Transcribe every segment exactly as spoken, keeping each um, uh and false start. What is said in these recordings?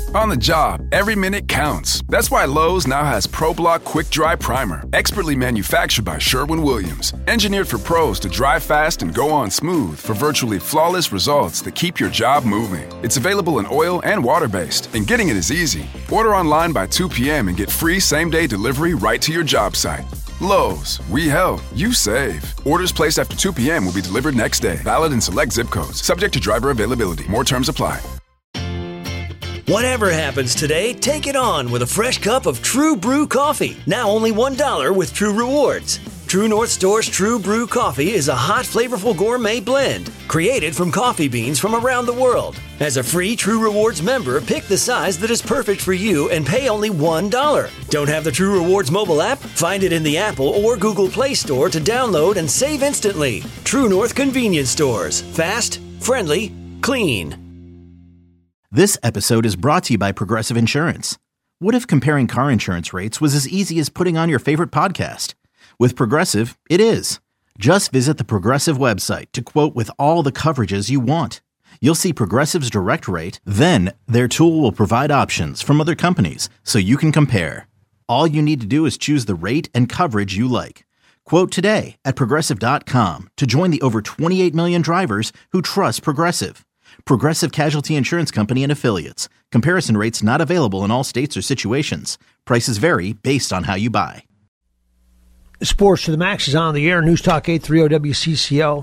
On the job, every minute counts. That's why Lowe's now has ProBlock Quick Dry Primer, expertly manufactured by Sherwin-Williams. Engineered for pros to dry fast and go on smooth for virtually flawless results that keep your job moving. It's available in oil and water-based, and getting it is easy. Order online by two p.m. and get free same-day delivery right to your job site. Lowe's, we help, you save. Orders placed after two p.m. will be delivered next day. Valid in select zip codes. Subject to driver availability. More terms apply. Whatever happens today, take it on with a fresh cup of True Brew coffee. Now only one dollar with True Rewards. True North Store's True Brew coffee is a hot, flavorful gourmet blend created from coffee beans from around the world. As a free True Rewards member, pick the size that is perfect for you and pay only one dollar. Don't have the True Rewards mobile app? Find it in the Apple or Google Play Store to download and save instantly. True North Convenience Stores. Fast, friendly, clean. This episode is brought to you by Progressive Insurance. What if comparing car insurance rates was as easy as putting on your favorite podcast? With Progressive, it is. Just visit the Progressive website to quote with all the coverages you want. You'll see Progressive's direct rate, then their tool will provide options from other companies so you can compare. All you need to do is choose the rate and coverage you like. Quote today at Progressive dot com to join the over twenty-eight million drivers who trust Progressive. Progressive Casualty Insurance Company and Affiliates. Comparison rates not available in all states or situations. Prices vary based on how you buy. Sports to the Max is on the air. News Talk eight thirty W C C O.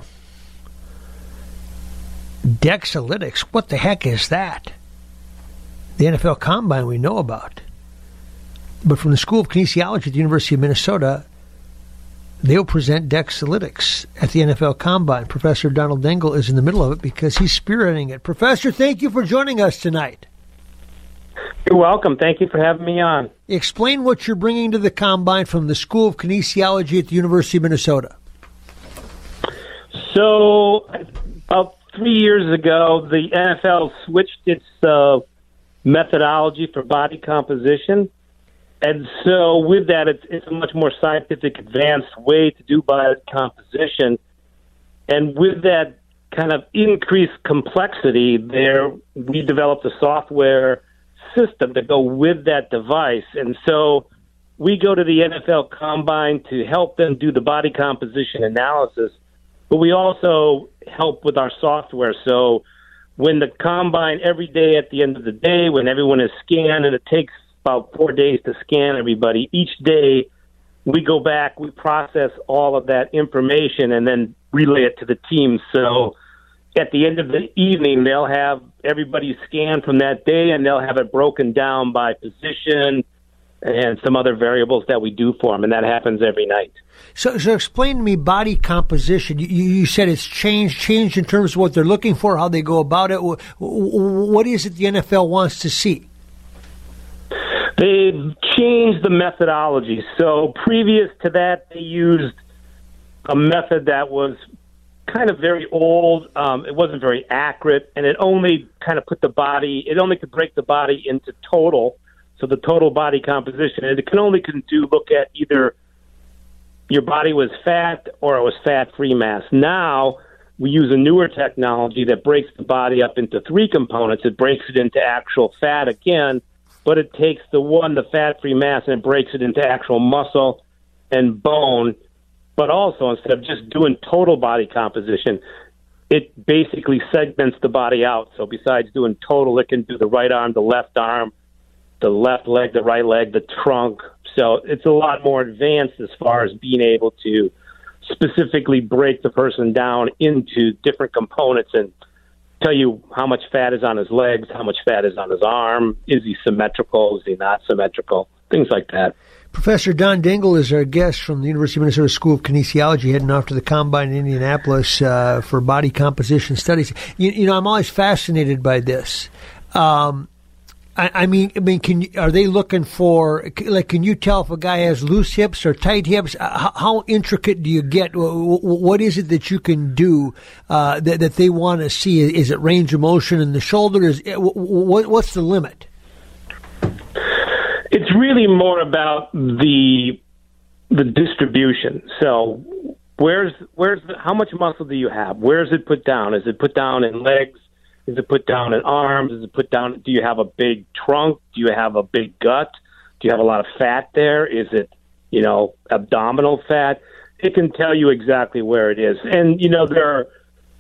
Dexalytics, what the heck is that? The N F L Combine we know about. But from the School of Kinesiology at the University of Minnesota, they'll present Dexalytics at the N F L Combine. Professor Donald Dingle is in the middle of it because he's spearheading it. Professor, thank you for joining us tonight. You're welcome. Thank you for having me on. Explain what you're bringing to the Combine from the School of Kinesiology at the University of Minnesota. So, about three years ago, the N F L switched its uh, methodology for body composition. And so with that, it's, it's a much more scientific, advanced way to do body composition. And with that kind of increased complexity there, we developed a software system to go with that device. And so we go to the N F L Combine to help them do the body composition analysis, but we also help with our software. So when the Combine, every day at the end of the day, when everyone is scanned, and it takes about four days to scan everybody, each day we go back, we process all of that information, and then relay it to the team. So at the end of the evening, they'll have everybody scanned from that day, and they'll have it broken down by position and some other variables that we do for them, and that happens every night. So, so explain to me body composition. You, you said it's changed, changed in terms of what they're looking for, how they go about it. What is it the N F L wants to see? They've changed the methodology. So previous to that, they used a method that was kind of very old. Um, it wasn't very accurate, and it only kind of put the body, it only could break the body into total, so the total body composition. And it can only can do look at either your body was fat or it was fat-free mass. Now we use a newer technology that breaks the body up into three components. It breaks it into actual fat again, but it takes the one, the fat-free mass, and it breaks it into actual muscle and bone. But also, instead of just doing total body composition, it basically segments the body out. So besides doing total, it can do the right arm, the left arm, the left leg, the right leg, the trunk. So it's a lot more advanced as far as being able to specifically break the person down into different components and tell you how much fat is on his legs, how much fat is on his arm, is he symmetrical, is he not symmetrical, things like that. Professor Don Dingle is our guest from the University of Minnesota School of Kinesiology, heading off to the Combine in Indianapolis uh, for body composition studies. You, you know, I'm always fascinated by this. Um, I, I mean, I mean, can you, are they looking for, like, can you tell if a guy has loose hips or tight hips? How, how intricate do you get? What is it that you can do uh, that, that they want to see? Is it range of motion in the shoulder? Is what, what's the limit? It's really more about the the distribution. So, where's where's the, how much muscle do you have? Where is it put down? Is it put down in legs? Is it put down in arms? Is it put down? Do you have a big trunk? Do you have a big gut? Do you have a lot of fat there? Is it, you know, abdominal fat? It can tell you exactly where it is. And, you know, there are,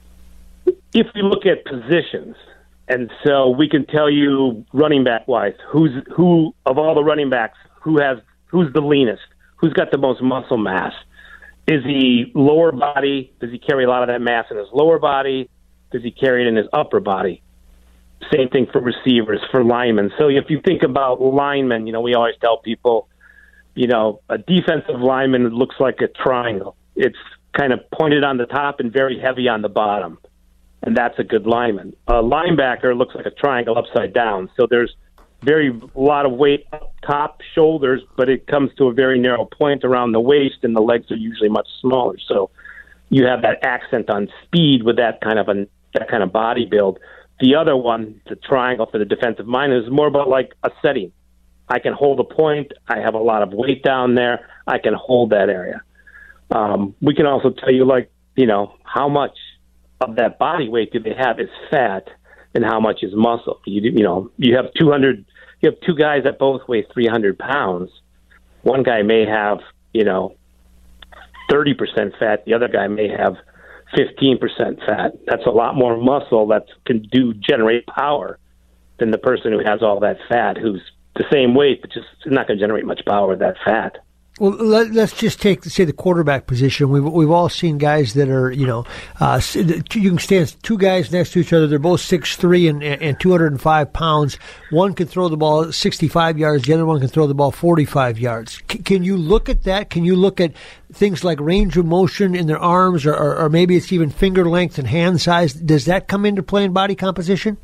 if we look at positions, and so we can tell you running back wise, who's who of all the running backs, who has who's the leanest, who's got the most muscle mass. Is he lower body? Does he carry a lot of that mass in his lower body? Does he carry it in his upper body? Same thing for receivers, for linemen. So if you think about linemen, you know, we always tell people, you know, a defensive lineman looks like a triangle. It's kind of pointed on the top and very heavy on the bottom. And that's a good lineman. A linebacker looks like a triangle upside down. So there's very a lot of weight up top, shoulders, but it comes to a very narrow point around the waist, and the legs are usually much smaller. So you have that accent on speed with that kind of a that kind of body build. The other one, the triangle for the defensive mind, is more about like a setting. I can hold a point. I have a lot of weight down there. I can hold that area. Um, we can also tell you, like, you know, how much of that body weight do they have is fat and how much is muscle. You you know, you have two hundred, you have two guys that both weigh three hundred pounds. One guy may have, you know, thirty percent fat. The other guy may have fifteen percent fat. That's a lot more muscle that can do generate power than the person who has all that fat, who's the same weight, but just not going to generate much power with that fat. Well, let, let's just take, say, the quarterback position. We've we've all seen guys that are, you know, uh, you can stand two guys next to each other. They're both six three and, and two hundred five pounds. One can throw the ball sixty-five yards. The other one can throw the ball forty-five yards. C- can you look at that? Can you look at things like range of motion in their arms, or, or, or maybe it's even finger length and hand size? Does that come into play in body composition?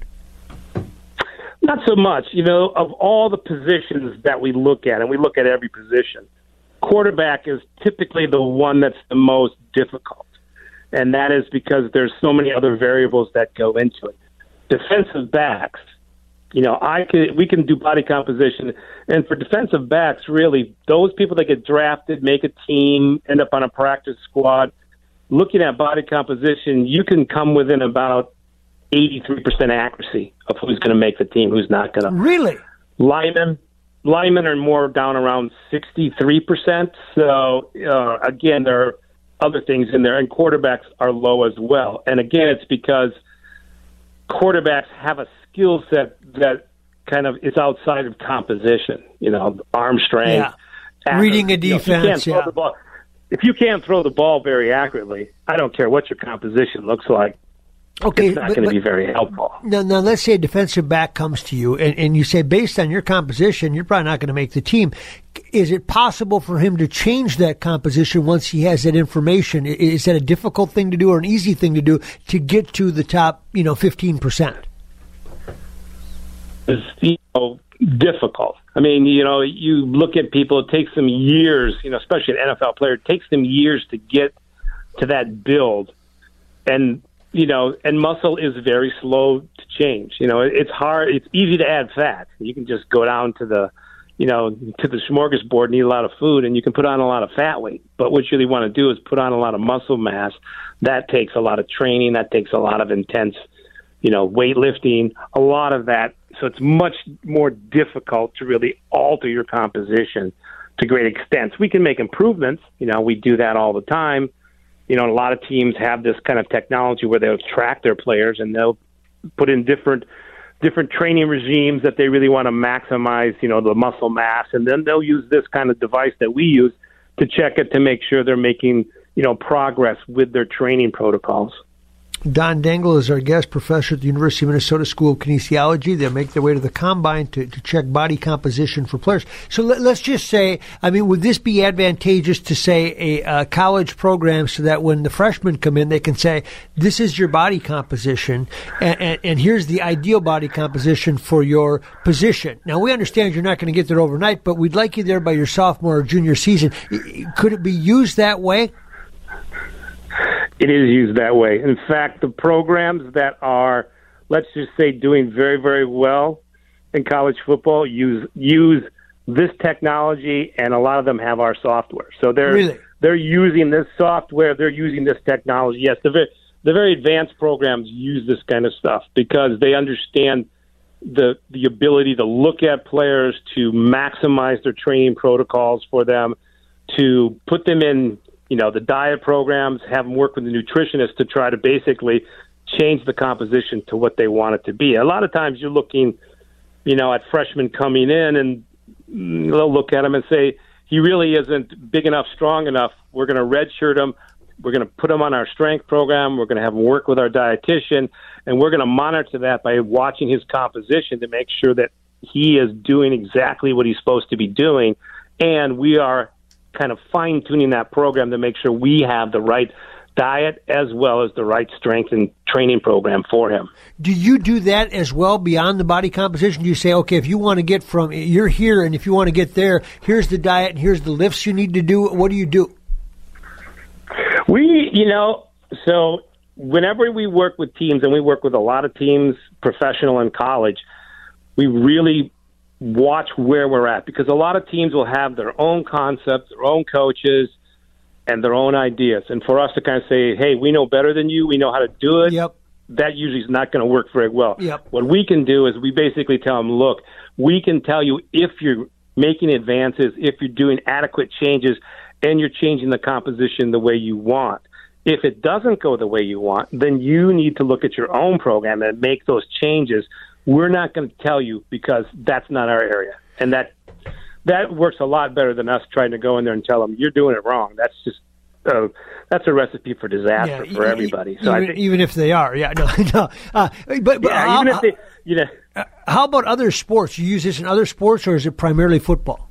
Not so much. You know, of all the positions that we look at, and we look at every position, quarterback is typically the one that's the most difficult, and that is because there's so many other variables that go into it. Defensive backs, you know, I can we can do body composition, and for defensive backs, really, those people that get drafted, make a team, end up on a practice squad, looking at body composition, you can come within about eighty-three percent accuracy of who's going to make the team, who's not going to. Really? Linemen. Linemen are more down around sixty-three percent. So, uh, again, there are other things in there, and quarterbacks are low as well. And, again, it's because quarterbacks have a skill set that kind of is outside of composition, you know, arm strength. Yeah. Reading a defense, you know, if, you yeah. the ball, if you can't throw the ball very accurately, I don't care what your composition looks like. Okay, it's not but, going to but, be very helpful. Now, now, let's say a defensive back comes to you, and, and you say, based on your composition, you're probably not going to make the team. Is it possible for him to change that composition once he has that information? Is that a difficult thing to do or an easy thing to do to get to the top, you know, fifteen percent? It's, you know, difficult. I mean, you know, you look at people, it takes them years, you know, especially an N F L player, it takes them years to get to that build. And you know, and muscle is very slow to change. You know, it's hard. It's easy to add fat. You can just go down to the, you know, to the smorgasbord and eat a lot of food, and you can put on a lot of fat weight. But what you really want to do is put on a lot of muscle mass. That takes a lot of training. That takes a lot of intense, you know, weightlifting, a lot of that. So it's much more difficult to really alter your composition to great extents. We can make improvements. You know, we do that all the time. You know, a lot of teams have this kind of technology where they'll track their players and they'll put in different different training regimes that they really want to maximize, you know, the muscle mass. And then they'll use this kind of device that we use to check it to make sure they're making, you know, progress with their training protocols. Don Dangle is our guest, professor at the University of Minnesota School of Kinesiology. They'll make their way to the combine to, to check body composition for players. So let, let's just say, I mean, would this be advantageous to, say, a, a college program so that when the freshmen come in, they can say, this is your body composition, and, and, and here's the ideal body composition for your position. Now, we understand you're not going to get there overnight, but we'd like you there by your sophomore or junior season. Could it be used that way? It is used that way. In fact, the programs that are, let's just say, doing very, very well in college football use use this technology, and a lot of them have our software. So they're really? they're using this software. They're using this technology. Yes, the the very advanced programs use this kind of stuff because they understand the the ability to look at players, to maximize their training protocols for them, to put them in, you know, the diet programs, have them work with the nutritionist to try to basically change the composition to what they want it to be. A lot of times you're looking, you know, at freshmen coming in and they'll look at him and say, he really isn't big enough, strong enough. We're going to redshirt him. We're going to put him on our strength program. We're going to have him work with our dietitian, and we're going to monitor that by watching his composition to make sure that he is doing exactly what he's supposed to be doing. And we are kind of fine-tuning that program to make sure we have the right diet as well as the right strength and training program for him. Do you do that as well beyond the body composition? Do you say, okay, if you want to get from, you're here, and if you want to get there, here's the diet and here's the lifts you need to do? What do you do? We, you know, so whenever we work with teams, and we work with a lot of teams, professional and college, we really watch where we're at because a lot of teams will have their own concepts, their own coaches, and their own ideas. And for us to kind of say, hey, we know better than you, we know how to do it, yep. that usually is not going to work very well. Yep. What we can do is we basically tell them, look, we can tell you if you're making advances, if you're doing adequate changes, and you're changing the composition the way you want. If it doesn't go the way you want, then you need to look at your own program and make those changes. We're not going to tell you because that's not our area. And that that works a lot better than us trying to go in there and tell them, you're doing it wrong. That's just uh, that's a recipe for disaster yeah, for everybody. So even, I think, even if they are, yeah, no, no. Uh, but, but yeah, uh, even if they, you know. Uh, how about other sports? You use this in other sports, or is it primarily football?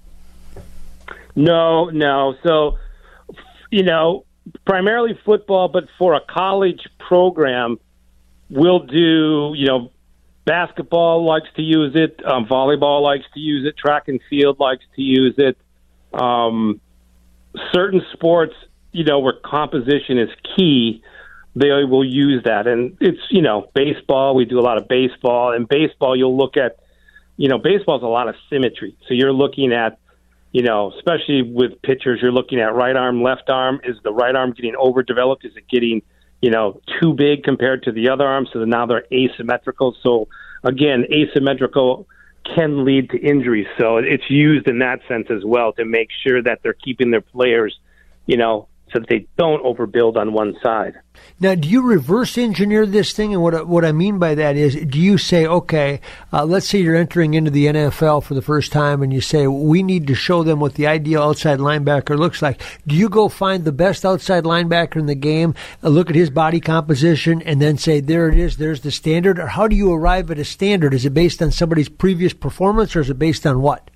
No, no. So, you know, primarily football, but for a college program, we'll do, you know, basketball likes to use it, um, volleyball likes to use it, track and field likes to use it. Um, certain sports, you know, where composition is key, they will use that. And it's, you know, baseball, we do a lot of baseball. And baseball, you'll look at, you know, baseball's a lot of symmetry. So you're looking at, you know, especially with pitchers, you're looking at right arm, left arm. Is the right arm getting overdeveloped? Is it getting, you know, too big compared to the other arm? So now they're asymmetrical. So, again, asymmetrical can lead to injuries. So it's used in that sense as well to make sure that they're keeping their players, you know, so that they don't overbuild on one side. Now, do you reverse engineer this thing? And what what I mean by that is, do you say, okay, uh, let's say you're entering into the N F L for the first time, and you say, we need to show them what the ideal outside linebacker looks like. Do you go find the best outside linebacker in the game, uh, look at his body composition, and then say, there it is, there's the standard? Or how do you arrive at a standard? Is it based on somebody's previous performance, or is it based on what?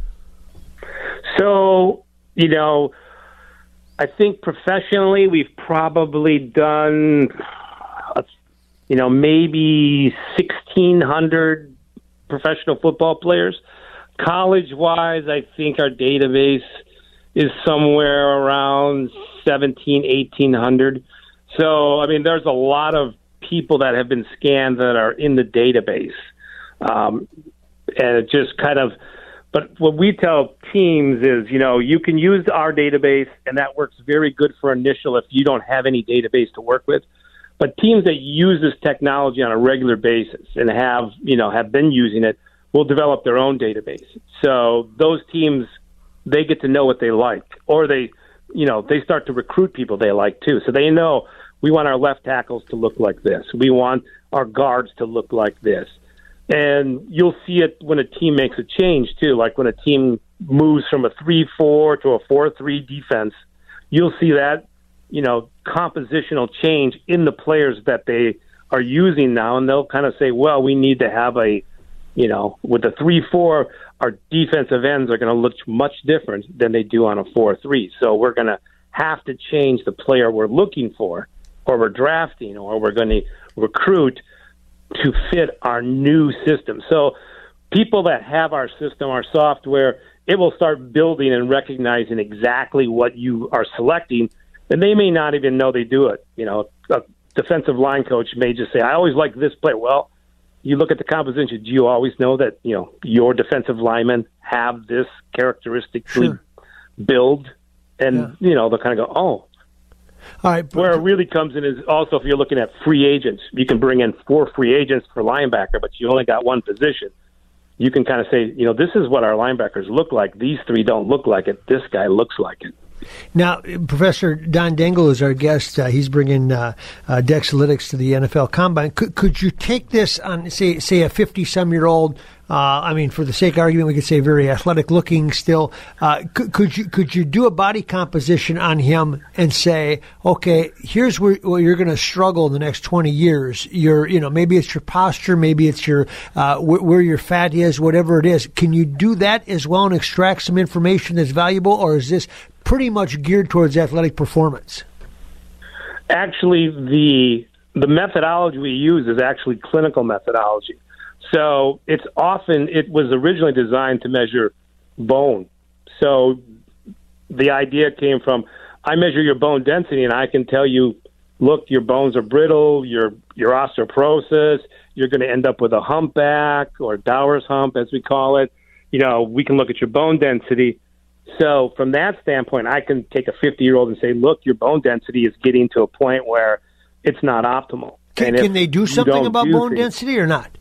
So, you know, I think professionally we've probably done, you know, maybe sixteen hundred professional football players. College-wise, I think our database is somewhere around seventeen, eighteen hundred. So, I mean, there's a lot of people that have been scanned that are in the database. Um, and it just kind of... But what we tell teams is, you know, you can use our database, and that works very good for initial if you don't have any database to work with. But teams that use this technology on a regular basis and have, you know, have been using it will develop their own database. So those teams, they get to know what they like, or they, you know, they start to recruit people they like too. So they know we want our left tackles to look like this. We want our guards to look like this. And you'll see it when a team makes a change, too. Like when a team moves from a three four to a four three defense, you'll see that, you know, compositional change in the players that they are using now. And they'll kind of say, well, we need to have a, you know, with the three four, our defensive ends are going to look much different than they do on a four three. So we're going to have to change the player we're looking for, or we're drafting, or we're going to recruit to fit our new system. So people that have our system, our software, it will start building and recognizing exactly what you are selecting, and they may not even know they do it. You know, a defensive line coach may just say, I always like this player. Well, you look at the composition. Do you always know that, you know, your defensive linemen have this characteristically sure. build? And, yeah. you know, they'll kind of go, oh. All right. Where it really comes in is also if you're looking at free agents, you can bring in four free agents for linebacker, but you only got one position. You can kind of say, you know, this is what our linebackers look like. These three don't look like it. This guy looks like it. Now, Professor Don Dengel is our guest. Uh, he's bringing uh, uh, Dexalytics to the N F L Combine. Could, could you take this on, say, say a fifty-some-year-old? Uh, I mean, for the sake of argument, we could say very athletic-looking still. Uh, could, could you could you do a body composition on him and say, okay, here's where, where you're going to struggle in the next twenty years. Your, you know, maybe it's your posture, maybe it's your uh, wh- where your fat is, whatever it is. Can you do that as well and extract some information that's valuable, or is this pretty much geared towards athletic performance? Actually, the the methodology we use is actually clinical methodology. So it's often, it was originally designed to measure bone. So the idea came from, I measure your bone density and I can tell you, look, your bones are brittle, your your osteoporosis, you're going to end up with a humpback or Dower's hump, as we call it. You know, we can look at your bone density. So from that standpoint, I can take a fifty-year-old and say, look, your bone density is getting to a point where it's not optimal. Can, can they do something about do bone things, density or not?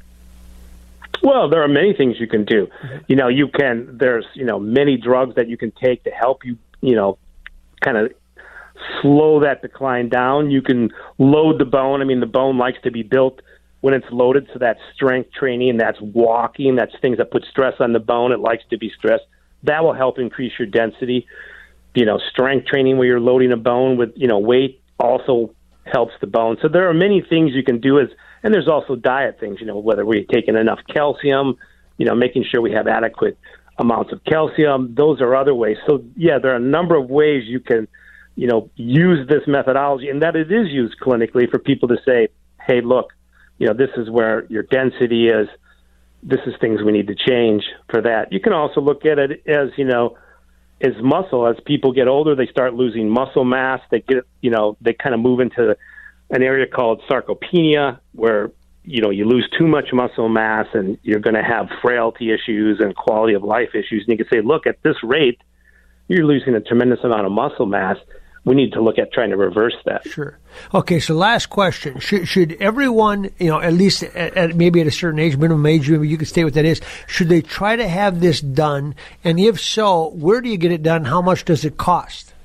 Well, there are many things you can do. Mm-hmm. You know, you can, there's, you know, many drugs that you can take to help you, you know, kind of slow that decline down. You can load the bone. I mean, the bone likes to be built when it's loaded, so that's strength training, that's walking, that's things that put stress on the bone. It likes to be stressed. That will help increase your density. You know, strength training where you're loading a bone with, you know, weight also helps the bone. So there are many things you can do as, and there's also diet things, you know, whether we're taking enough calcium, you know, making sure we have adequate amounts of calcium. Those are other ways. So, yeah, there are a number of ways you can, you know, use this methodology, and that it is used clinically for people to say, hey, look, you know, this is where your density is. This is things we need to change for that. You can also look at it as, you know, as muscle. As people get older, they start losing muscle mass. They get, you know, they kind of move into an area called sarcopenia, where, you know, you lose too much muscle mass and you're going to have frailty issues and quality of life issues. And you can say, look, at this rate, you're losing a tremendous amount of muscle mass. We need to look at trying to reverse that. Sure. Okay, so last question. Should, should everyone, you know, at least at, at maybe at a certain age, minimum age, maybe you can state what that is, should they try to have this done? And if so, where do you get it done? How much does it cost?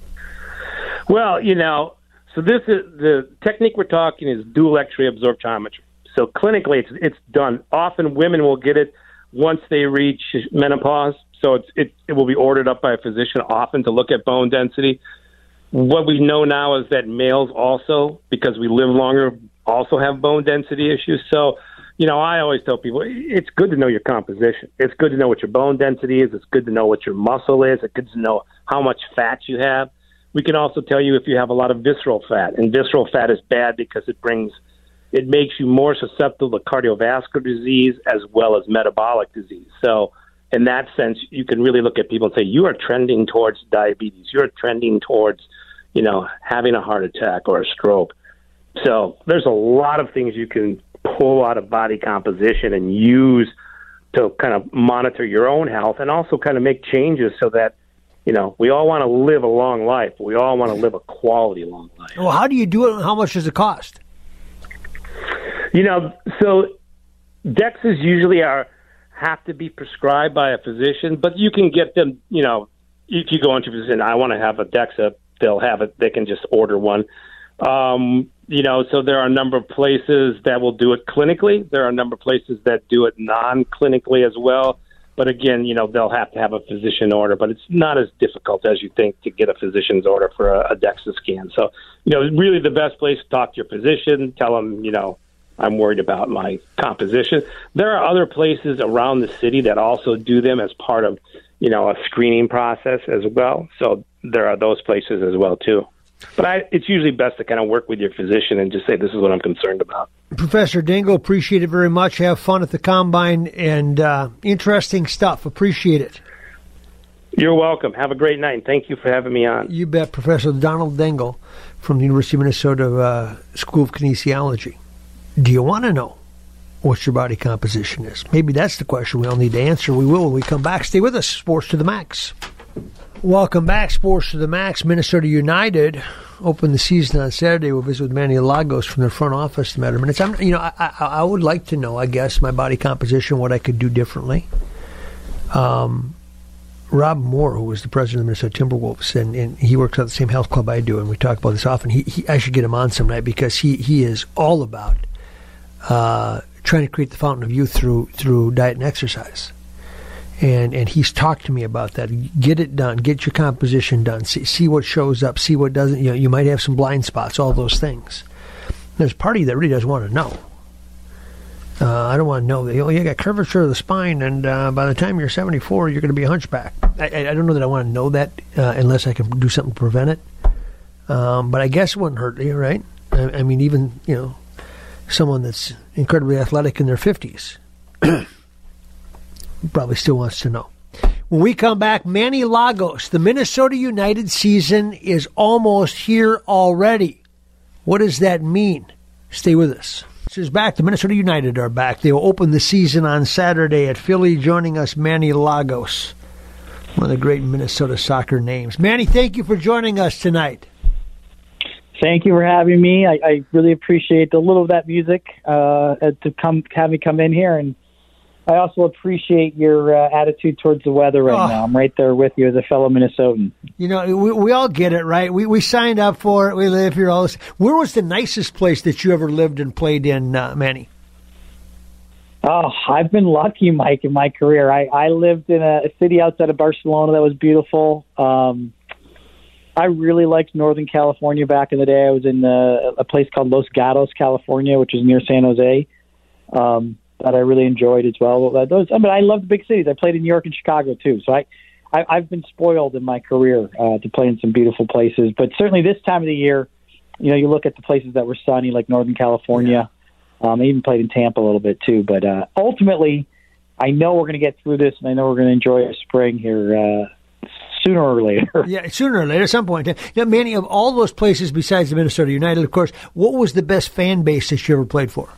Well, you know, so this is the technique we're talking is dual X-ray absorptiometry. So clinically, it's it's done. Often women will get it once they reach menopause. So it's, it, it will be ordered up by a physician often to look at bone density. What we know now is that males also, because we live longer, also have bone density issues. So, you know, I always tell people it's good to know your composition. It's good to know what your bone density is. It's good to know what your muscle is. It's good to know how much fat you have. We can also tell you if you have a lot of visceral fat. And visceral fat is bad because it brings, it makes you more susceptible to cardiovascular disease as well as metabolic disease. So in that sense, you can really look at people and say, you are trending towards diabetes. You're trending towards, you know, having a heart attack or a stroke. So there's a lot of things you can pull out of body composition and use to kind of monitor your own health and also kind of make changes so that, you know, we all want to live a long life. We all want to live a quality long life. Well, how do you do it and how much does it cost? You know, so DEXAs usually are have to be prescribed by a physician, but you can get them, you know, if you go into a physician, I want to have a DEXA, they'll have it. They can just order one. Um, you know, so there are a number of places that will do it clinically. There are a number of places that do it non-clinically as well. But again, you know, they'll have to have a physician order, but it's not as difficult as you think to get a physician's order for a, a DEXA scan. So, you know, really the best place to talk to your physician, tell them, you know, I'm worried about my composition. There are other places around the city that also do them as part of, you know, a screening process as well. So there are those places as well, too. But I, it's usually best to kind of work with your physician and just say, this is what I'm concerned about. Professor Dengel, appreciate it very much. Have fun at the Combine and uh, interesting stuff. Appreciate it. You're welcome. Have a great night, and thank you for having me on. You bet. Professor Donald Dengel from the University of Minnesota uh, School of Kinesiology. Do you want to know what your body composition is? Maybe that's the question we all need to answer. We will when we come back. Stay with us. Sports to the Max. Welcome back, Sports to the Max. Minnesota United opened the season on Saturday. We'll visit with Manny Lagos from their front office in a matter of minutes. I'm, you know, I, I, I would like to know, I guess, my body composition, what I could do differently. Um, Rob Moore, who was the president of the Minnesota Timberwolves, and, and he works at the same health club I do, and we talk about this often. He, he I should get him on some night because he, he is all about uh, trying to create the fountain of youth through through diet and exercise. And and he's talked to me about that. Get it done. Get your composition done. See, see what shows up. See what doesn't. You know, you might have some blind spots. All those things. There's a part of you that really does want to know. Uh, I don't want to know that. Oh, you got curvature of the spine, and uh, by the time you're seventy-four, you're going to be a hunchback. I, I, I don't know that I want to know that uh, unless I can do something to prevent it. Um, but I guess it wouldn't hurt you, right? I, I mean, even you know, someone that's incredibly athletic in their fifties. Probably still wants to know. When we come back, Manny Lagos, the Minnesota United season is almost here already. What does that mean? Stay with us. This is back. The Minnesota United are back. They will open the season on Saturday at Philly. Joining us, Manny Lagos, one of the great Minnesota soccer names. Manny, thank you for joining us tonight. Thank you for having me. I, I really appreciate a little of that music uh, to come have me come in here, and I also appreciate your uh, attitude towards the weather right oh. now. I'm right there with you as a fellow Minnesotan. You know, we, we all get it, right? We we signed up for it. We live here. All this. Where was the nicest place that you ever lived and played in, uh, Manny? Oh, I've been lucky, Mike, in my career. I, I lived in a, a city outside of Barcelona that was beautiful. Um, I really liked Northern California back in the day. I was in uh, a place called Los Gatos, California, which is near San Jose. Um that I really enjoyed as well. Those, I mean, I love the big cities. I played in New York and Chicago too, so I, I I've been spoiled in my career uh, to play in some beautiful places. But certainly this time of the year, you know, you look at the places that were sunny, like Northern California. Um, I even played in Tampa a little bit too. But uh, ultimately, I know we're going to get through this, and I know we're going to enjoy our spring here uh, sooner or later. Yeah, sooner or later, at some point. Now, Manny, of all those places besides the Minnesota United, of course, what was the best fan base that you ever played for?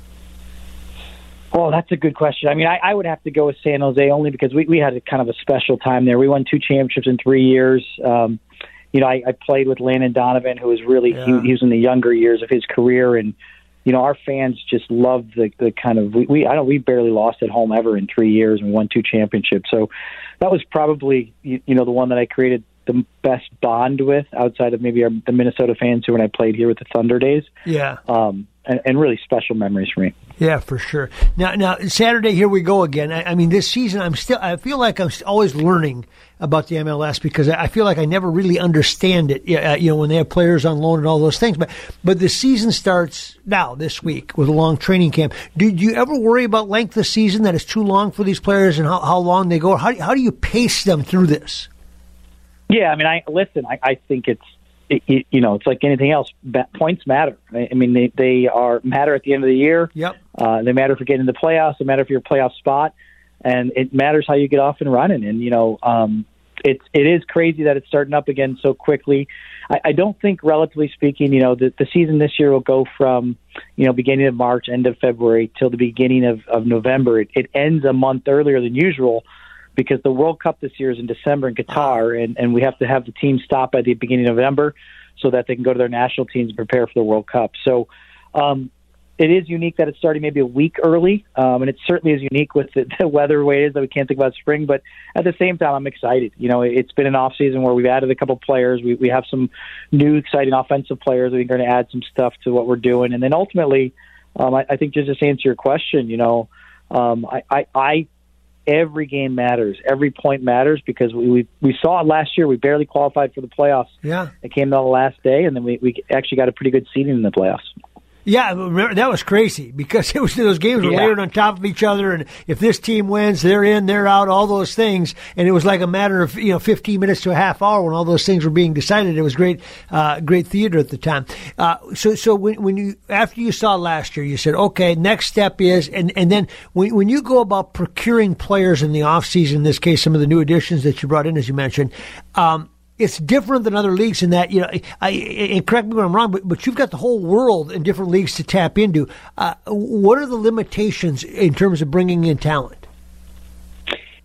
Oh, that's a good question. I mean, I, I would have to go with San Jose only because we, we had a kind of a special time there. We won two championships in three years. Um, you know, I, I played with Landon Donovan, who was really, yeah. he, he was in the younger years of his career. And, you know, our fans just loved the, the kind of, we, we I don't, we barely lost at home ever in three years and we won two championships. So that was probably, you, you know, the one that I created the best bond with outside of maybe our, the Minnesota fans who when I played here with the Thunder days. Yeah. Um, and, and really special memories for me. Yeah, for sure. Now, now Saturday, here we go again. I, I mean, this season, I'm still. I feel like I'm always learning about the M L S because I feel like I never really understand it. Uh, you know, when they have players on loan and all those things. But but the season starts now this week with a long training camp. Do, do you ever worry about length of season, that it's too long for these players and how, how long they go? How how do you pace them through this? Yeah, I mean, I listen. I, I think it's. It, you know, it's like anything else. Points matter. I mean, they, they are matter at the end of the year. Yep. Uh, they matter for getting the playoffs. They matter for your playoff spot, and it matters how you get off and running. And you know, um, it's it is crazy that it's starting up again so quickly. I, I don't think, relatively speaking, you know, the, the season this year will go from you know beginning of March, end of February, till the beginning of, of November. It, it ends a month earlier than usual. Because the World Cup this year is in December in Qatar, and, and we have to have the team stop at the beginning of November so that they can go to their national teams and prepare for the World Cup. So um, it is unique that it's starting maybe a week early, um, and it certainly is unique with the, the weather the way it is that we can't think about spring. But at the same time, I'm excited. You know, it's been an off season where we've added a couple players. We we have some new exciting offensive players. We're going to add some stuff to what we're doing, and then ultimately, um, I, I think just to answer your question, you know, um, I. I, I Every game matters. Every point matters because we, we we saw it last year. We barely qualified for the playoffs. Yeah, it came down the last day, and then we, we actually got a pretty good seeding in the playoffs. Yeah, remember, that was crazy because it was those games were yeah. layered on top of each other, and if this team wins, they're in, they're out, all those things, and it was like a matter of you know fifteen minutes to a half hour when all those things were being decided. It was great, uh, great theater at the time. Uh, so, so when, when you after you saw last year, you said, okay, next step is, and and then when when you go about procuring players in the off season, in this case, some of the new additions that you brought in, as you mentioned. Um, It's different than other leagues in that, you know, I, and correct me when I'm wrong, but, but you've got the whole world in different leagues to tap into. Uh, what are the limitations in terms of bringing in talent?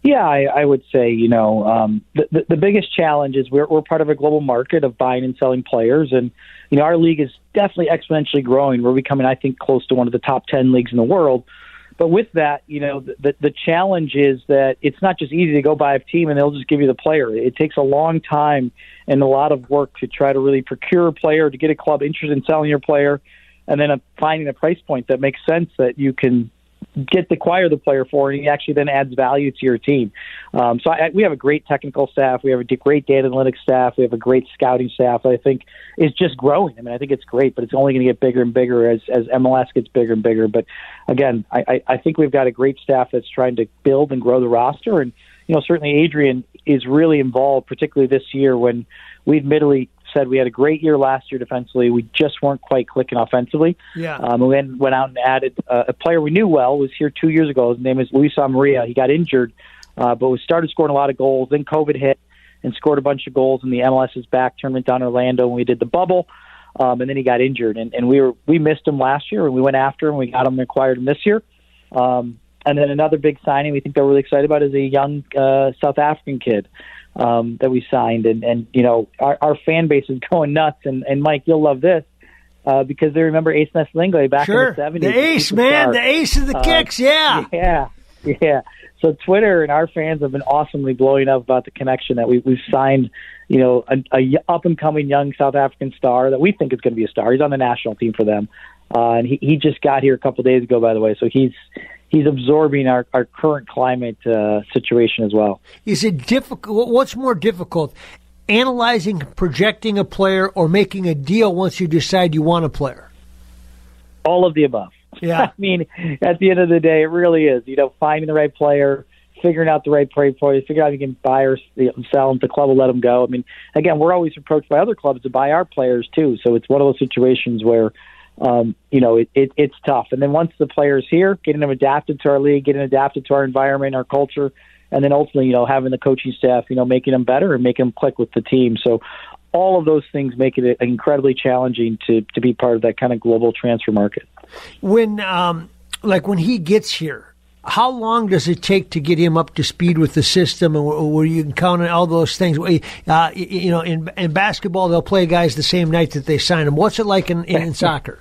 Yeah, I, I would say, you know, um, the, the, the biggest challenge is we're, we're part of a global market of buying and selling players. And, you know, our league is definitely exponentially growing. We're becoming, I think, close to one of the top ten leagues in the world. But with that, you know, the, the, the challenge is that it's not just easy to go buy a team and they'll just give you the player. It takes a long time and a lot of work to try to really procure a player, to get a club interested in selling your player, and then finding a price point that makes sense that you can get to acquire the player for, and he actually then adds value to your team. Um, so I, we have a great technical staff. We have a great data analytics staff. We have a great scouting staff that I think is just growing. I mean, I think it's great, but it's only going to get bigger and bigger as, as M L S gets bigger and bigger. But again, I, I think we've got a great staff that's trying to build and grow the roster. And, you know, certainly Adrian is really involved, particularly this year when we admittedly said we had a great year last year defensively. We just weren't quite clicking offensively. Yeah. Um, we then went out and added uh, a player we knew well, was here two years ago. His name is Luis Maria. He got injured, uh, but we started scoring a lot of goals. Then COVID hit and scored a bunch of goals in the M L S's back tournament down in Orlando when we did the bubble. Um, and then he got injured, and, and we were we missed him last year, and we went after him. We got him and acquired him this year. Um, and then another big signing we think they're really excited about is a young uh, South African kid. Um, that we signed, and, and you know our, our fan base is going nuts. And, and Mike, you'll love this uh, because they remember Ace Nestlingwe back sure. in the seventies. The Ace, man, the Ace of the uh, kicks, yeah, yeah, yeah. So Twitter and our fans have been awesomely blowing up about the connection that we, we've signed. You know, a, a up and coming young South African star that we think is going to be a star. He's on the national team for them, uh, and he, he just got here a couple of days ago, by the way. So he's. He's absorbing our, our current climate uh, situation as well. Is it difficult? What's more difficult, analyzing, projecting a player, or making a deal once you decide you want a player? All of the above. Yeah. I mean, at the end of the day, it really is. You know, finding the right player, figuring out the right player for you, figuring out if you can buy or sell them. The club will let them go. I mean, again, we're always approached by other clubs to buy our players too. So it's one of those situations where. Um, you know, it, it, it's tough. And then once the player's here, getting them adapted to our league, getting adapted to our environment, our culture, and then ultimately, you know, having the coaching staff, you know, making them better and making them click with the team. So all of those things make it incredibly challenging to, to be part of that kind of global transfer market. When, um, like when he gets here, how long does it take to get him up to speed with the system, and where you can count on all those things? Uh, you know, in, in basketball, they'll play guys the same night that they sign them. What's it like in, in, in soccer?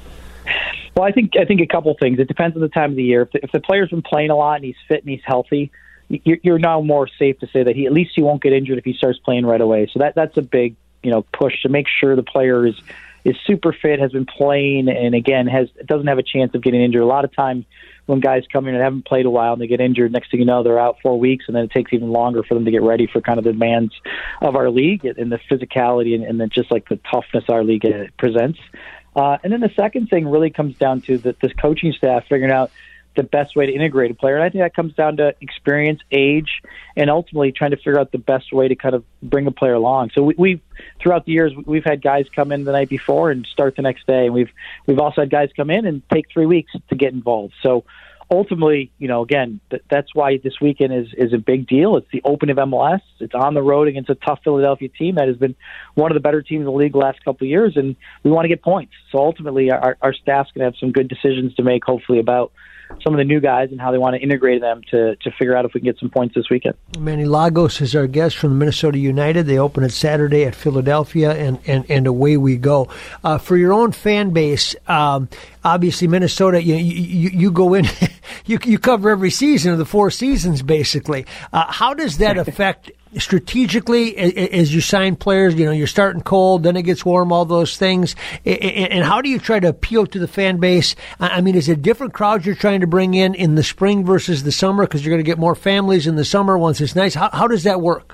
Well, I think I think a couple things. It depends on the time of the year. If the, if the player's been playing a lot and he's fit and he's healthy, you're, you're now more safe to say that he at least he won't get injured if he starts playing right away. So that that's a big you know push to make sure the player is is super fit, has been playing, and again has doesn't have a chance of getting injured. A lot of times when guys come in and haven't played a while and they get injured, next thing you know they're out four weeks, and then it takes even longer for them to get ready for kind of the demands of our league and the physicality and, and then just like the toughness our league presents. Uh, and then the second thing really comes down to the, this coaching staff figuring out the best way to integrate a player. And I think that comes down to experience, age, and ultimately trying to figure out the best way to kind of bring a player along. So we, we've, throughout the years, we've had guys come in the night before and start the next day. And we've, we've also had guys come in and take three weeks to get involved. So ultimately, you know, again, th- that's why this weekend is, is a big deal. It's the open of M L S. It's on the road against a tough Philadelphia team that has been one of the better teams in the league the last couple of years, and we want to get points. So ultimately, our, our staff's going to have some good decisions to make, hopefully, about some of the new guys and how they want to integrate them to, to figure out if we can get some points this weekend. Manny Lagos is our guest from Minnesota United. They open it Saturday at Philadelphia, and, and, and away we go. Uh, for your own fan base, um, obviously Minnesota, you, you, you go in, you, you cover every season of the four seasons, basically. Uh, how does that affect strategically as you sign players? You know, you're starting cold, then it gets warm, all those things. And how do you try to appeal to the fan base? I mean, is it different crowds you're trying to bring in in the spring versus the summer, because you're going to get more families in the summer once it's nice? How, how does that work?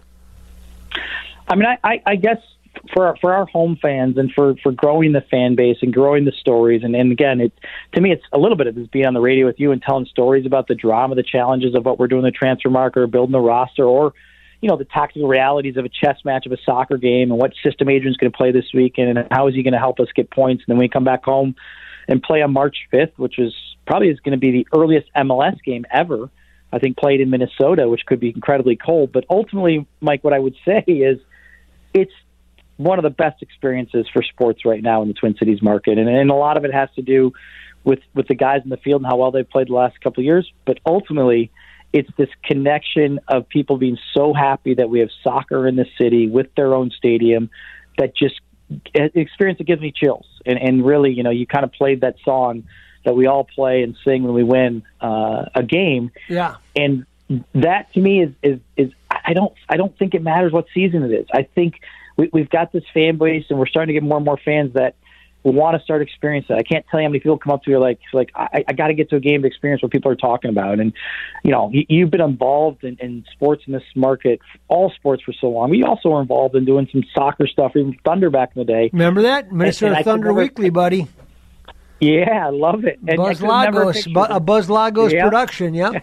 I mean, I, I, I guess for our, for our home fans and for, for growing the fan base and growing the stories, and, and again, it to me, it's a little bit of this being on the radio with you and telling stories about the drama, the challenges of what we're doing in the transfer market or building the roster, or you know, the tactical realities of a chess match of a soccer game and what system Adrian's going to play this weekend and how is he going to help us get points. And then we come back home and play on March fifth, which is probably is going to be the earliest M L S game ever, I think, played in Minnesota, which could be incredibly cold. But ultimately, Mike, what I would say is it's one of the best experiences for sports right now in the Twin Cities market. And, and a lot of it has to do with, with the guys in the field and how well they've played the last couple of years. But ultimately, it's this connection of people being so happy that we have soccer in the city with their own stadium that just experience it gives me chills. And, and really, you know, you kind of played that song that we all play and sing when we win uh, a game. Yeah. And that to me is, is, is, I don't, I don't think it matters what season it is. I think we, we've got this fan base and we're starting to get more and more fans that want to start experiencing it. I can't tell you how many people come up to you like, like I, I got to get to a game to experience what people are talking about. And, you know, you, you've been involved in, in sports in this market, all sports for so long. We also were involved in doing some soccer stuff, even Thunder back in the day. Remember that? Minnesota and, and Thunder never, Weekly, buddy. Yeah, I love it. And Buzz Lagos, Bu- a Buzz Lagos yeah. production, yeah.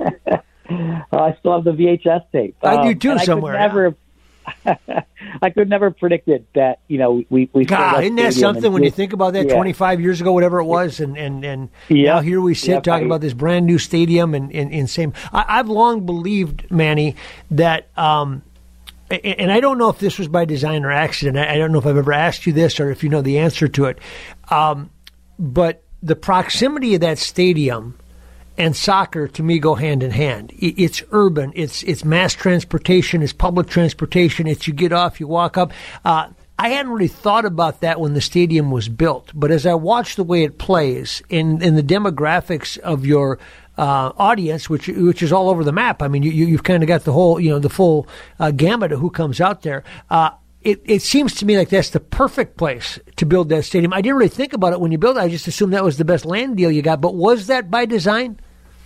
Well, I still have the V H S tape. I do too um, somewhere. I could never, yeah. I could never predicted that, you know, we we. God, isn't that something when you think about that? Yeah. twenty-five years ago, whatever it was, and and and yep. now here we sit yep. talking about this brand new stadium and in, in same. I, I've long believed, Manny, that. Um, and I don't know if this was by design or accident. I don't know if I've ever asked you this or if you know the answer to it. Um, but the proximity of that stadium and soccer, to me, go hand in hand. It's urban. It's it's mass transportation. It's public transportation. It's you get off, you walk up. Uh, I hadn't really thought about that when the stadium was built. But as I watch the way it plays in, in the demographics of your uh, audience, which which is all over the map. I mean, you, you've kind of got the whole, you know, the full uh, gamut of who comes out there. Uh, It, it seems to me like that's the perfect place to build that stadium. I didn't really think about it when you built it. I just assumed that was the best land deal you got. But was that by design?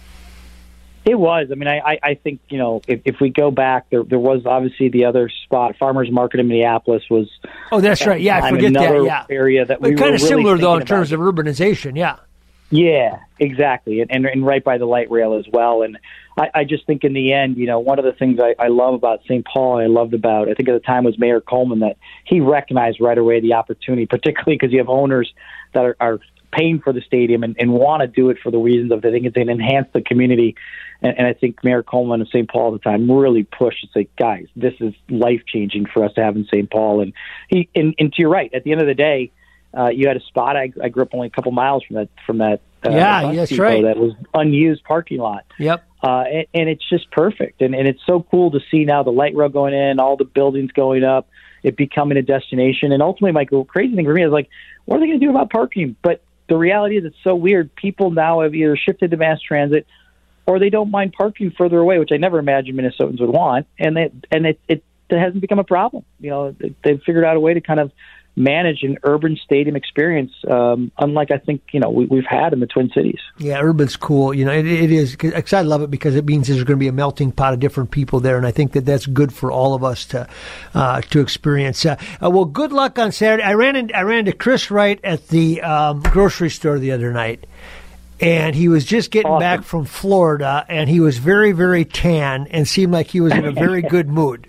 It was. I mean, I, I think, you know, if, if we go back, there there was obviously the other spot, Farmers Market in Minneapolis was. Oh, that's right. Yeah, I forget another that. Yeah, area that we but were kind of really similar though in about. terms of urbanization. Yeah. Yeah, exactly, and, and and right by the light rail as well. And I, I just think in the end, you know, one of the things I, I love about Saint Paul, I loved about, I think at the time was Mayor Coleman, that he recognized right away the opportunity, particularly because you have owners that are, are paying for the stadium and, and want to do it for the reasons of they think it's going to enhance the community. And, and I think Mayor Coleman of Saint Paul at the time really pushed to say, guys, this is life changing for us to have in Saint Paul. And he, and, and to your right, at the end of the day. Uh, you had a spot. I, I grew up only a couple miles from that. From that, uh, yeah, that's right. That was unused parking lot. Yep. Uh, and, and it's just perfect. And, and it's so cool to see now the light rail going in, all the buildings going up, it becoming a destination. And ultimately, my crazy thing for me is like, what are they going to do about parking? But the reality is, it's so weird. People now have either shifted to mass transit, or they don't mind parking further away, which I never imagined Minnesotans would want. And they, and it, it, it hasn't become a problem. You know, they've figured out a way to kind of manage an urban stadium experience, um, unlike I think you know we, we've had in the Twin Cities. Yeah, urban's cool. You know, it, it is. Cause I love it because it means there's going to be a melting pot of different people there, and I think that that's good for all of us to uh, to experience. Uh, uh, well, good luck on Saturday. I ran in, I ran into Chris Wright at the um, grocery store the other night. And he was just getting awesome. back from Florida, and he was very, very tan and seemed like he was in a very good mood.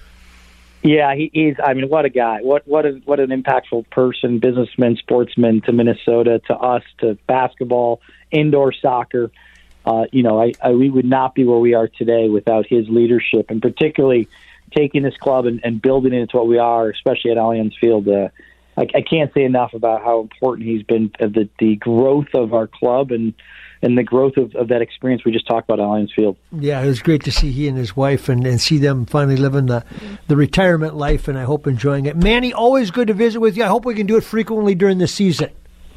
Yeah, he is. I mean, what a guy! What what a, what an impactful person, businessman, sportsman to Minnesota, to us, to basketball, indoor soccer. Uh, you know, I, I we would not be where we are today without his leadership, and particularly taking this club and, and building it into what we are, especially at Allianz Field. Uh, I, I can't say enough about how important he's been of the the growth of our club and. and the growth of, of that experience we just talked about at Allianz Field. Yeah, it was great to see he and his wife and, and see them finally living the, the retirement life, and I hope enjoying it. Manny, always good to visit with you. I hope we can do it frequently during the season.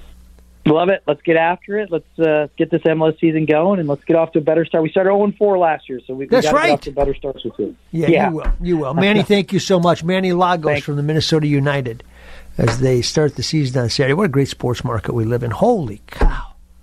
Love it. Let's get after it. Let's uh, get this M L S season going, and let's get off to a better start. We started oh and four last year, so we, we got to right. get off to better starts with it. Yeah, yeah, you will. You will. Manny, thank you so much. Manny Lagos Thanks. from the Minnesota United as they start the season on Saturday. What a great sports market we live in. Holy cow.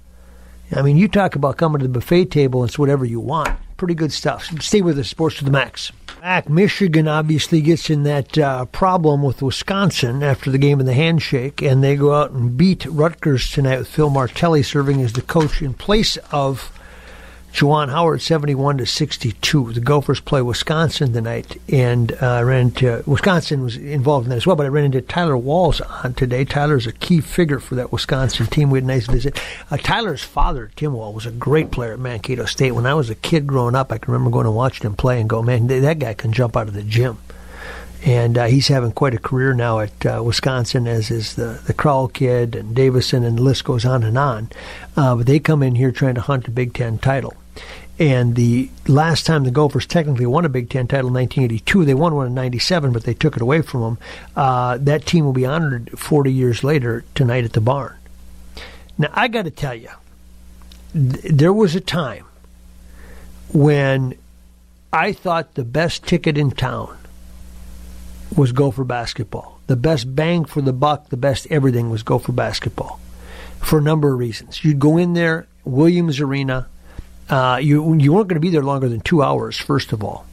I mean, you talk about coming to the buffet table and it's whatever you want. Pretty good stuff. Stay with us, Sports to the Max. Back, Michigan obviously gets in that uh, problem with Wisconsin after the game of the handshake, and they go out and beat Rutgers tonight with Phil Martelli serving as the coach in place of Juwan Howard, seventy-one to sixty-two. The Gophers play Wisconsin tonight, and uh, I ran into Wisconsin was involved in that as well. But I ran into Tyler Walls on today. Tyler's a key figure for that Wisconsin team. We had a nice visit. Uh, Tyler's father, Tim Wall, was a great player at Mankato State. When I was a kid growing up, I can remember going and watching him play and go, man, that guy can jump out of the gym. And uh, he's having quite a career now at uh, Wisconsin, as is the, the Crowell kid and Davison, and the list goes on and on. Uh, but they come in here trying to hunt a Big Ten title. And the last time the Gophers technically won a Big Ten title in nineteen eighty-two, they won one in ninety-seven, but they took it away from them. Uh, that team will be honored forty years later tonight at the Barn. Now, I got to tell you, th- there was a time when I thought the best ticket in town was Gopher basketball. The best bang for the buck, the best everything was Gopher basketball for a number of reasons. You'd go in there, Williams Arena. Uh, you you weren't going to be there longer than two hours, first of all.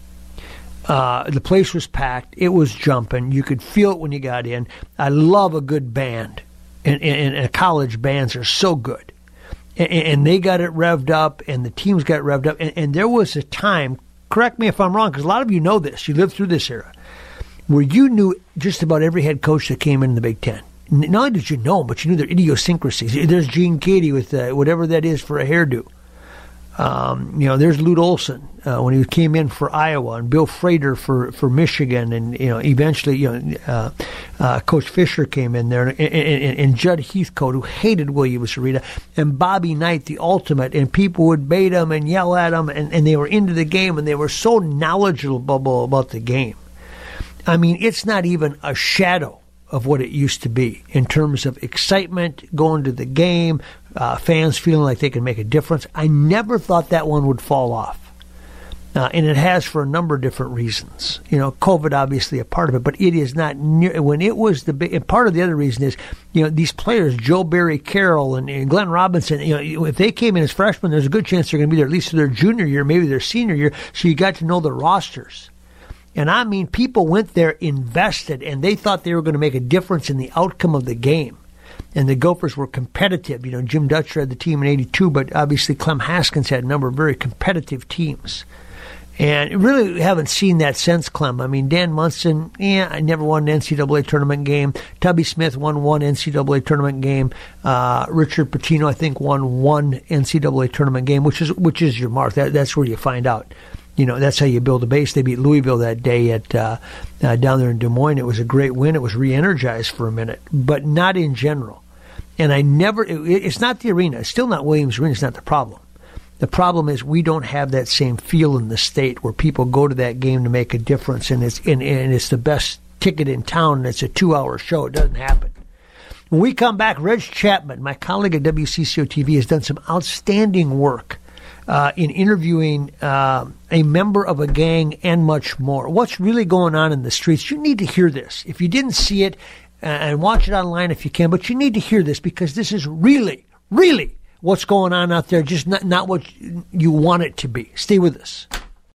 Uh, the place was packed. It was jumping. You could feel it when you got in. I love a good band, and, and, and college bands are so good. And, and they got it revved up, and the teams got revved up. And, and there was a time, correct me if I'm wrong, because a lot of you know this, you lived through this era, where you knew just about every head coach that came in the Big Ten. Not only did you know them, but you knew their idiosyncrasies. There's Gene Keady with uh, whatever that is for a hairdo. Um, you know, there's Lute Olson uh, when he came in for Iowa, and Bill Frater for, for Michigan, and you know, eventually, you know, uh, uh, Coach Fisher came in there, and, and, and Judd Heathcote, who hated Williams Arena, and Bobby Knight, the ultimate, and people would bait him and yell at him, and, and they were into the game, and they were so knowledgeable about the game. I mean, it's not even a shadow of what it used to be in terms of excitement, going to the game, uh, fans feeling like they can make a difference. I never thought that one would fall off. Uh, and it has for a number of different reasons. You know, COVID obviously a part of it, but it is not near, when it was the big, and part of the other reason is, you know, these players, Joe Barry Carroll and, and Glenn Robinson, you know, if they came in as freshmen, there's a good chance they're going to be there at least for their junior year, maybe their senior year, so you got to know the rosters. And I mean, people went there invested, and they thought they were going to make a difference in the outcome of the game. And the Gophers were competitive. You know, Jim Dutcher had the team in eighty-two, but obviously Clem Haskins had a number of very competitive teams. And really haven't seen that since Clem. I mean, Dan Munson, yeah, I never won an N C double A tournament game. Tubby Smith won one N C double A tournament game. Uh, Richard Pitino, I think, won one N C double A tournament game, which is which is your mark. That, that's where you find out. You know, that's how you build a base. They beat Louisville that day at uh, uh, down there in Des Moines. It was a great win. It was re-energized for a minute, but not in general. And I never, it, it's not the arena. It's still not Williams Arena. It's not the problem. The problem is we don't have that same feel in the state where people go to that game to make a difference, and it's, and, and it's the best ticket in town, and it's a two-hour show. It doesn't happen. When we come back, Reg Chapman, my colleague at W C C O T V, has done some outstanding work Uh, in interviewing uh, a member of a gang and much more. What's really going on in the streets? You need to hear this. If you didn't see it, uh, and watch it online if you can, but you need to hear this because this is really, really what's going on out there, just not, not what you want it to be. Stay with us.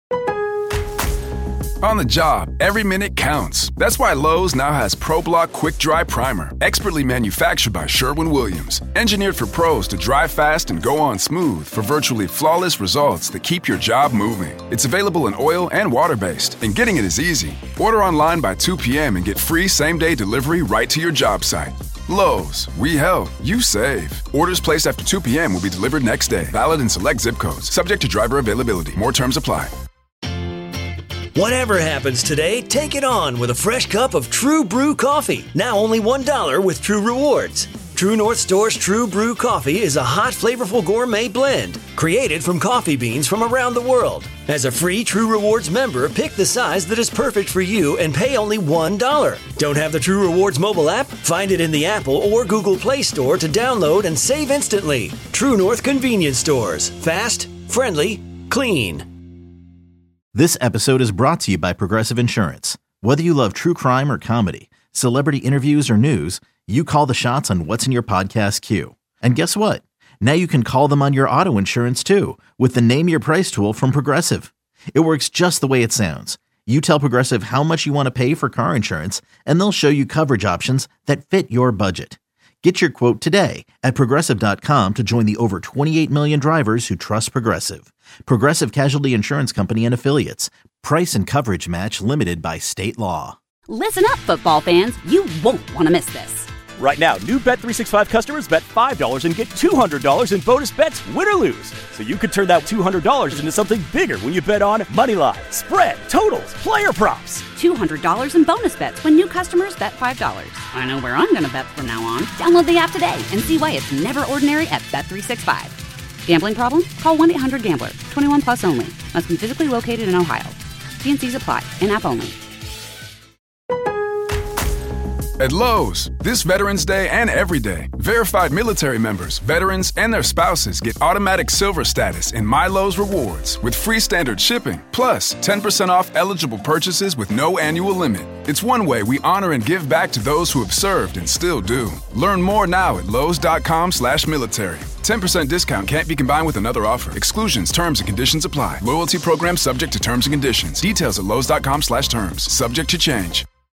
On the job, every minute counts. That's why Lowe's now has ProBlock Quick Dry Primer, expertly manufactured by Sherwin-Williams. Engineered for pros to dry fast and go on smooth for virtually flawless results that keep your job moving. It's available in oil and water-based, and getting it is easy. Order online by two p.m. and get free same-day delivery right to your job site. Lowe's, we help, you save. Orders placed after two p.m. will be delivered next day. Valid in select zip codes. Subject to driver availability. More terms apply. Whatever happens today, take it on with a fresh cup of True Brew coffee. Now only one dollar with True Rewards. True North Store's True Brew coffee is a hot, flavorful gourmet blend created from coffee beans from around the world. As a free True Rewards member, pick the size that is perfect for you and pay only one dollar. Don't have the True Rewards mobile app? Find it in the Apple or Google Play Store to download and save instantly. True North Convenience Stores. Fast, friendly, clean. This episode is brought to you by Progressive Insurance. Whether you love true crime or comedy, celebrity interviews or news, you call the shots on what's in your podcast queue. And guess what? Now you can call them on your auto insurance too with the Name Your Price tool from Progressive. It works just the way it sounds. You tell Progressive how much you want to pay for car insurance, and they'll show you coverage options that fit your budget. Get your quote today at Progressive dot com to join the over twenty-eight million drivers who trust Progressive. Progressive Casualty Insurance Company and Affiliates. Price and coverage match limited by state law. Listen up, football fans. You won't want to miss this. Right now, new Bet three sixty-five customers bet five dollars and get two hundred dollars in bonus bets, win or lose. So you could turn that two hundred dollars into something bigger when you bet on moneyline, spread, totals, player props. two hundred dollars in bonus bets when new customers bet five dollars. I know where I'm going to bet from now on. Download the app today and see why it's never ordinary at Bet three sixty-five. Gambling problem? Call one eight hundred gambler. twenty-one plus only. Must be physically located in Ohio. T and C's apply. In-app only. At Lowe's, this Veterans Day and every day, verified military members, veterans, and their spouses get automatic silver status in My Lowe's Rewards with free standard shipping, plus ten percent off eligible purchases with no annual limit. It's one way we honor and give back to those who have served and still do. Learn more now at lowes.com slash military. ten percent discount can't be combined with another offer. Exclusions, terms, and conditions apply. Loyalty program subject to terms and conditions. Details at lowes.com slash terms. Subject to change.